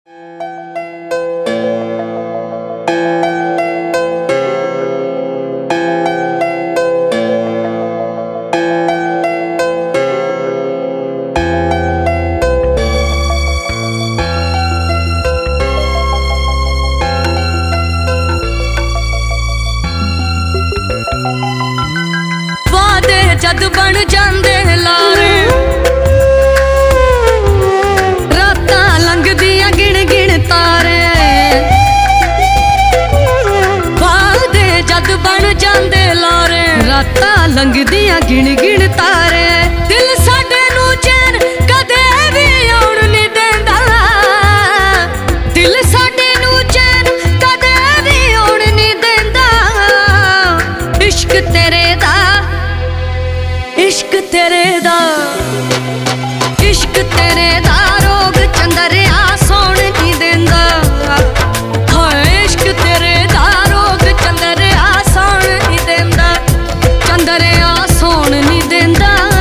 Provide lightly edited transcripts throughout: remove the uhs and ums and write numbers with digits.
वादे जद बन जांदे लारे, रातां लंघदियां गिण गिण तारे। वादे जद बन जांदे लारे, रातां लंघदियां गिण गिण तारे। दिल साडे नूं चैन कदे भी आउण नहीं देंदा, दिल साडे नूं चैन कदे भी आउण नहीं देंदा। इश्क तेरे दा, इश्क तेरे दा, इश्क तेरे दा रोग चंदरिया सौण नहीं देंदा। हाय इश्क तेरे दा रोग चंदरिया सौण नहीं देंदा, चंदरिया सौण नहीं देंदा।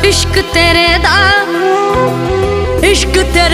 इश्क तेरे दा इश्क तेरे